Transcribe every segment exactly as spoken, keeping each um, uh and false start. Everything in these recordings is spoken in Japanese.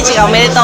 日がおめでとう。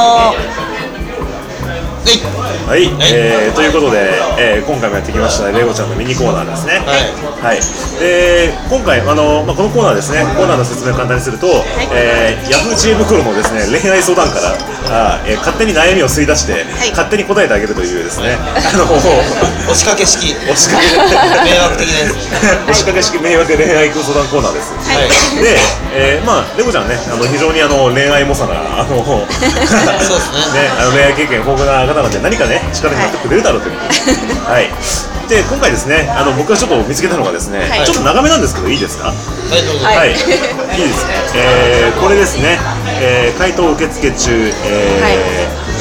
はい、えー、ということで、えー、今回もやってきましたレゴちゃんのミニコーナーですね。はい、はい、で今回あの、まあ、このコーナーですね、コーナーの説明を簡単にすると、はい、えー、ヤフー知恵袋のですね恋愛相談からあ、えー、勝手に悩みを吸い出して、はい、勝手に答えてあげるというですね、あの押しかけ式押しかけ迷惑的なやつ押しかけ式迷惑恋愛相談コーナーです。はい、で、えー、まあレゴちゃんね、あの非常にあの恋愛猛者なあのそうですね、ね、あの恋愛経験豊富な方なんで何かね力になってくれるだろうということで、はい、で今回ですね、あの僕がちょっと見つけたのがですね、はい、ちょっと長めなんですけどいいですか？はい、どうぞ。はい、いいですね。えー、これですね、えー、回答受付中、えーはい、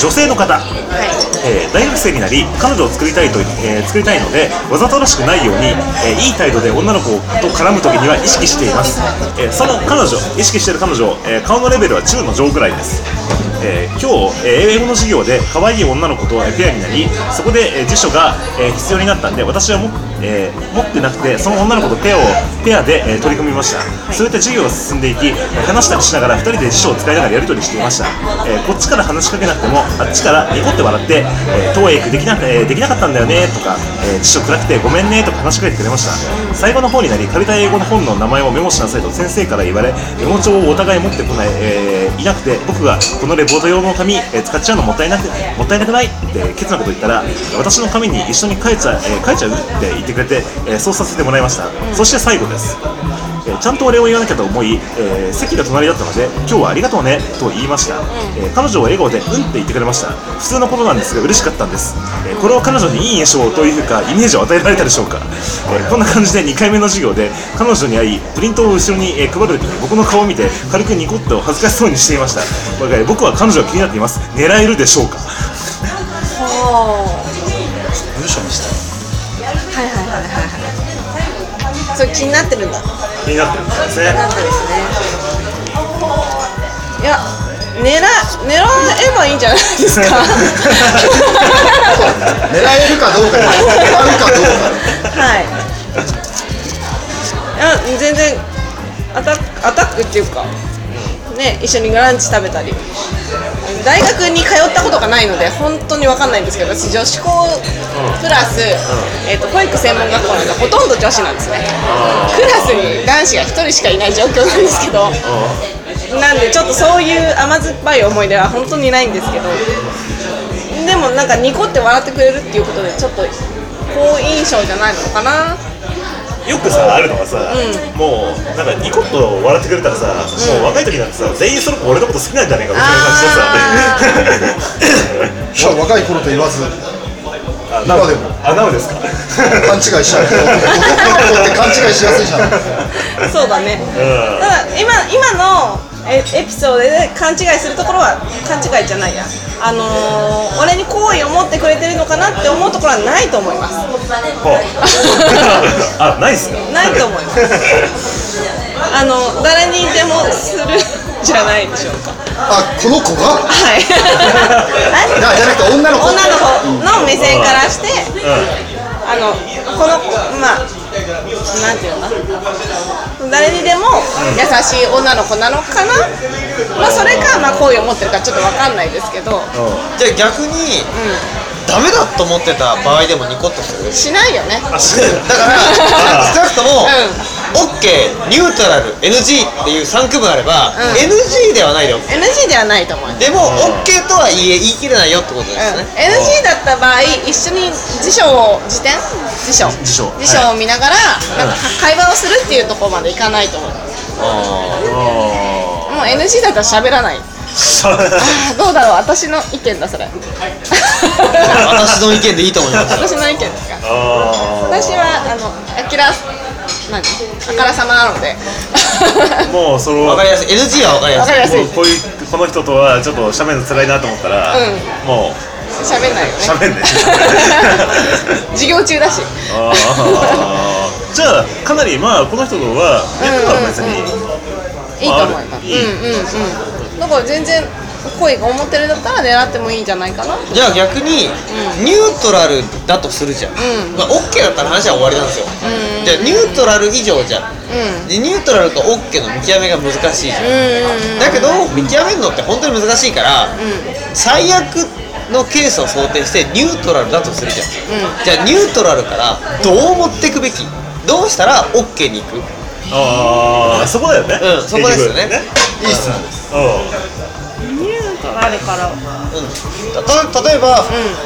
女性の方、はい、えー、大学生になり彼女を作りたいと、えー、作りたいのでわざとらしくないように、えー、いい態度で女の子と絡むときには意識しています。えー、その彼女、意識している彼女、えー、顔のレベルは中の上くらいです。えー、今日、えー、英語の授業で可愛い女の子とペアになり、そこで、えー、辞書が、えー、必要になったんで、私はも、えー、持ってなくてその女の子とペアをペアで、えー、取り組みました。そういった授業が進んでいき、話したりしながらふたりで辞書を使いながらやり取りしていました。えー、こっちから話しかけなくてもあっちからニコって笑って、えー、トーエイクできな、えー、できなかったんだよねとか、えー、辞書暗くてごめんねとか話しかけてくれました。最後の方になり借りた英語の本の名前をメモしなさいと先生から言われ、メモ帳をお互い持ってこない、えー、いなくて、僕がこのレポート用の紙、えー、使っちゃうのもったいなくもったいなくないってケツなこと言ったら、私の紙に一緒に書いちゃ、えー、書いちゃうって言ってくれて、えー、そうさせてもらいました。そして最後です。えー、ちゃんとお礼を言わなきゃと思い、えー、席が隣だったので今日はありがとうねと言いました。えー、彼女は笑顔でうんって言ってくれました。普通のことなんですが嬉しかったんです。えー、これを彼女にいい印象というかイメージを与えられたでしょうか。えー、こんな感じでにかいめの授業で彼女に会い、プリントを後ろに、えー、配るときに僕の顔を見て軽くニコッと恥ずかしそうにしていました。これ僕は彼女が気になっています。狙えるでしょうか。 文章にしたはいはいはいはいはい。それ気になってるんだ。 気になってるんですね。 気になってるんですね。いや、狙狙えばいいんじゃないですか。 狙えるかどうかで、狙うかどうか。 はい。いや全然アタックアタックっていうか。ね、一緒にランチ食べたり、大学に通ったことがないので本当に分かんないんですけど、私女子校プラス、えーと、保育専門学校なんでほとんど女子なんですね。クラスに男子がひとりしかいない状況なんですけど、なんでちょっとそういう甘酸っぱい思い出は本当にないんですけど、でもなんかニコって笑ってくれるっていうことでちょっと好印象じゃないのかな。 よくさあるのがさ、うん、もうなんかニコッと笑ってくれたらさ、うん、もう若い時なんてさ全員その子俺のこと好きなんじゃないかみたいな感じでさ若い頃と言わずあ今でもあなおですか勘違いしちゃう男の子って勘違いしやすいじゃん。 そうだね、うん、ただ今今のエピソードで勘違いするところは勘違いじゃないや、あのー、俺に好意を持ってくれてるのかなって思うところはないと思います。 あ、ないっすか？ ないと思います。あの誰にでもするじゃないでしょうか。 あ、この子が？はい。じゃなくて女の子。 女の子の目線からして、うん、あのこの子まあなんていうの？誰にでも優しい女の子なのかな。まあそれかまあ好意を持ってるかちょっとわかんないですけど。 じゃあ逆に。うんダメだと思ってた場合でもニコッとする？ しないよね。 だから少なくとも、うん、OK、ニュートラル、エヌジー っていうさん区分あれば、うん、エヌジー ではないよ。 エヌジー ではないと思う。 でも OK とは言え言い切れないよってことですね。 うん、エヌジー だった場合一緒に辞書を辞典辞書辞書辞書を見ながら、なんか会話をするっていうところまでいかないと思う。あもう エヌジー だったら喋らない。あどうだろう、私の意見だそれ。 私の意見でいいと思います。 私の意見ですか。私はあのあきら何あからさまなので。 もうその分かりやすい エヌジー は分かりやすい。 分かりやすい。 こういうこの人とはちょっと喋るの辛いなと思ったら、うん、もう喋んないよね。 喋んね。 授業中だし。 あじゃあかなりまあこの人とは役は別に、 いいと思います。うんうんうん。だから全然恋が思ってるんだったら狙ってもいいんじゃないかな。 じゃあ逆に、うん、ニュートラルだとするじゃん、うんまあ、OK だったら話は終わりなんですよ、うん、じゃあニュートラル以上じゃんうんでニュートラルか OK の見極めが難しいじゃん、 うんうんうん、 だけど見極めるのって本当に難しいから、うん、最悪のケースを想定してニュートラルだとするじゃん、うん、じゃあニュートラルからどう持っていくべき、どうしたら OK に行く。 ああ、そこだよね。 うん、そこですよね。 いい質問です。 ニュートラルから、うん、 た例えば、うん、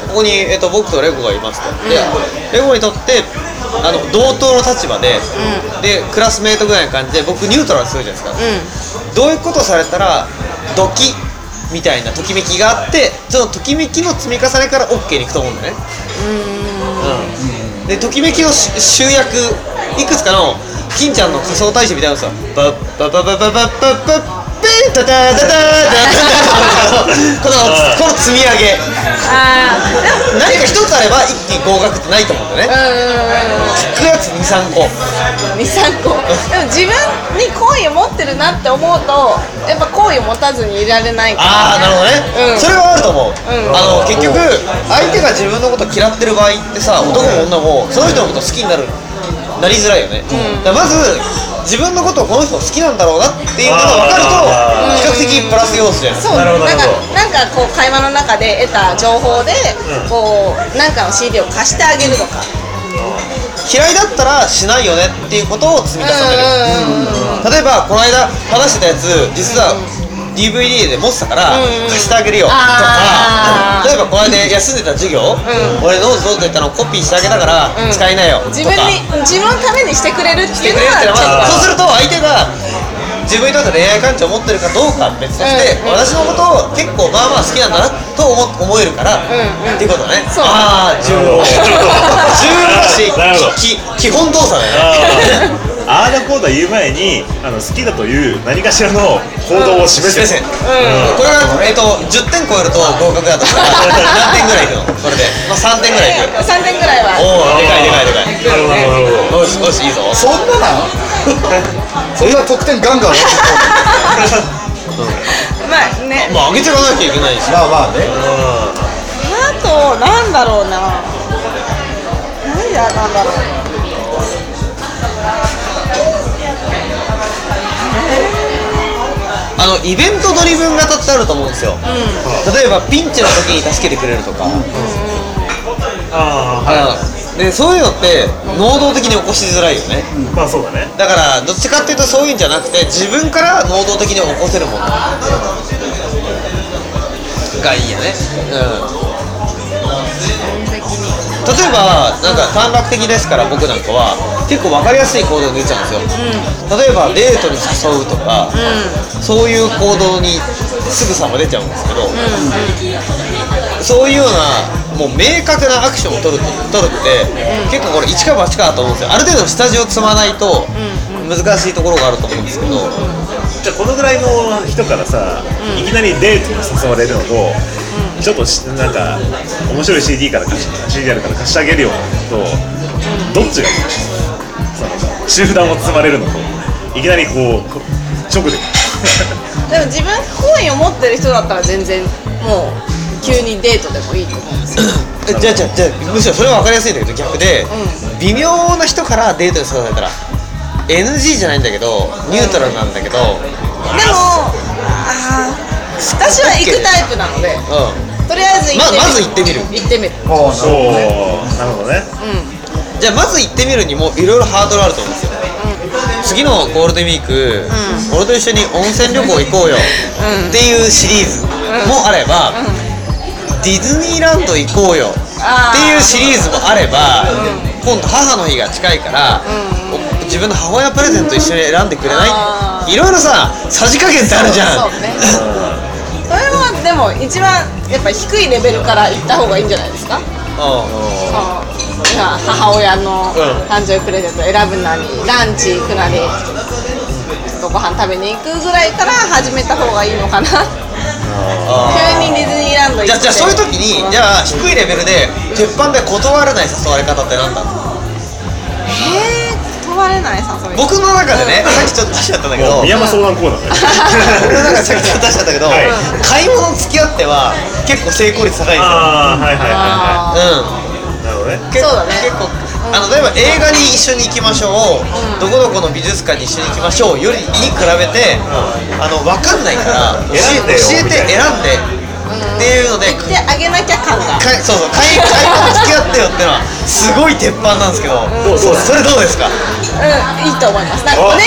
ここに、えっと、僕とレゴがいますと、うん、でレゴにとってあの同等の立場で、うん、でクラスメートぐらいの感じで僕ニュートラルするじゃないですか、うん、どういうことされたらドキみたいなときめきがあって、そのときめきの積み重ねから OK に行くと思うんだね。うん、うん、でときめきの集約いくつかの金ちゃんの仮想大使みたいなのさ、バッバッバッバッバッバッバッバッペンタタタタタこのこの積み上げ、あ何か一つあれば一気に合格ってないと思うんだよね。聞くやつに、さんこに、さんこでも自分に好意を持ってるなって思うとやっぱ好意を持たずにいられないから、 ああなるほどね、うん、それはあると思う、うん、あの結局相手が自分のこと嫌ってる場合ってさ、男も女もその人のこと好きになるなりづらいよね、うん、だからまず自分のことをこの人好きなんだろうなっていうのが分かると比較的プラス要素じゃない。 そう、なんか、なんかこう会話の中で得た情報で、うん、こうなんかの シーディー を貸してあげるとか、 嫌いだったらしないよねっていうことを積み重ねる。例えばこの間話してたやつ実は ディーブイディー で持ってたから貸してあげるよとか、例えばこの間休んでた授業、俺どうぞどうぞって言ったのをコピーしてあげたから使いなよとか、 自分に自分のためにしてくれるっていうのは、 そうすると相手が自分にとって恋愛感情を持ってるかどうかは別として、私のことを結構まあまあ好きなんだなと思思えるからっていうことね。ああ重要重要だし基本動作だよね。 あーだこうだ言う前にあの好きだという何かしらの行動を示せ、うんうん、これが、えー、とじゅってん超えると合格だとしたら何点ぐらいいくのこれで、まあ、さんてんぐらいいく。 さんてんぐらいはおおでかいでかいでかい。なるほど、よしよしいいぞ。 そんななそんな得点ガンガンまあね、 まあ上げていかなきゃいけないし、 まあまあね、 あとなんだろうな、何やなんだろう、 あのイベントドリブン型ってあると思うんですよ、うん、例えばピンチの時に助けてくれるとか、うん、ああでそういうのって能動的に起こしづらいよね、 うん、まあそうだね。 だからどっちかっていうとそういうんじゃなくて自分から能動的に起こせるものがいいよね、うん例えばなんか短絡的ですから僕なんかは結構分かりやすい行動に出ちゃうんですよ、うん、例えばデートに誘うとか、うん、そういう行動にすぐさま出ちゃうんですけど、うん、そういうようなもう明確なアクションを取る取るって、うん、結構これ一か八かだと思うんですよ。ある程度下地を積まないと難しいところがあると思うんですけど、 じゃあこのぐらいの人からさ、うん、いきなりデートに誘われるのと、うん、ちょっとなんか面白い シーディー から貸し シーディー あるから貸してあげるよと、どっちがいいの？その集団を積まれるのといきなりこう直ででも自分好意を持ってる人だったら全然もう急にデートでもいいと思うんですよ。 じゃあじゃあじゃあむしろそれは分かりやすいんだけど逆で、うん、微妙な人からデートに誘われたら エヌジー じゃないんだけどニュートラルなんだけど、うん、でもあ私は行くタイプなので、うん、とりあえず行ってみる、 ま、まず行ってみる行ってみる。 おーなるほどね、 うん、 じゃあまず行ってみるにもいろいろハードルあると思うんですよ、うん、次のゴールデンウィーク、うん、俺と一緒に温泉旅行行こうよっていうシリーズもあれば、うん、ディズニーランド行こうよっていうシリーズもあれば、うん、今度母の日が近いから、うん、自分の母親プレゼント一緒に選んでくれない？いろいろささじ加減ってあるじゃん。 そうそうねそれはでも一番やっぱ低いレベルから行った方がいいんじゃないですか。母親の誕生日プレゼント選ぶなりランチ行くなりちょっとご飯食べに行くぐらいから始めた方がいいのかな。急にディズニーランド行ってじゃあそういう時にじゃあ低いレベルで鉄板で断れない誘われ方って何だろう。 えー、断れない誘い僕の中でね、うん、さっきちょっと出しちゃったんだけど宮山相談コーナー僕の中でさっきちょっと出しちゃったけど、はい、買い物付き合っては結構成功率高いんですよ。 ああはいはいはいはい、うんなるほどね。 そうだね。 結構あの例えば映画に一緒に行きましょう、どこどこの美術館に一緒に行きましょうよりに比べて、あの分かんないから教え選んでよ教えて選んでっていうので、 言ってあげなきゃ感がかそうそう買い買い物付き合ってよっていうのはすごい鉄板なんですけど、 どうどうそれどうですか？ うん、いいと思います。なんかお,、ね、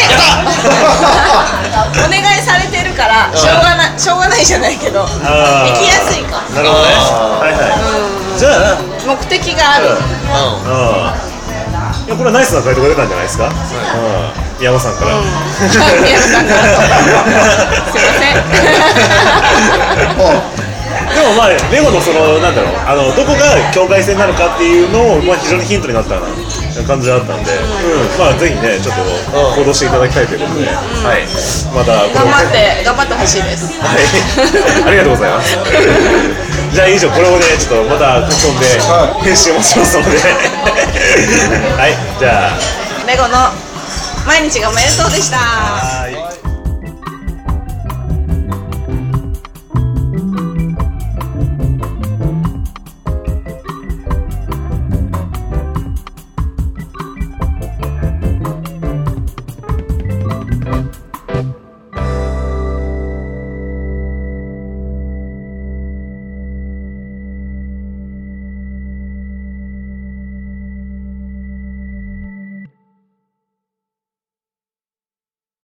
お願いされてるからしょうがないしょうがないじゃないけど、 あー行きやすいかなるほどね。はいはい。じゃあ、 目的がある。 うあいやこれはナイスな回答が出たんじゃないですか。うん、山さんから。 宮野さんからとすいません。 でもまあレゴのそのなんだろうあのどこが境界線なのかっていうのをまあ非常にヒントになったような感じだったんで、うんまあぜひねちょっと行動していただきたいということで、はいまたこれを頑張って頑張ってほしいです。 はいありがとうございます。じゃあ以上これをねちょっとまた書き込んで編集もしますのではいじゃあレゴの毎日がおめでとうでした。 はい。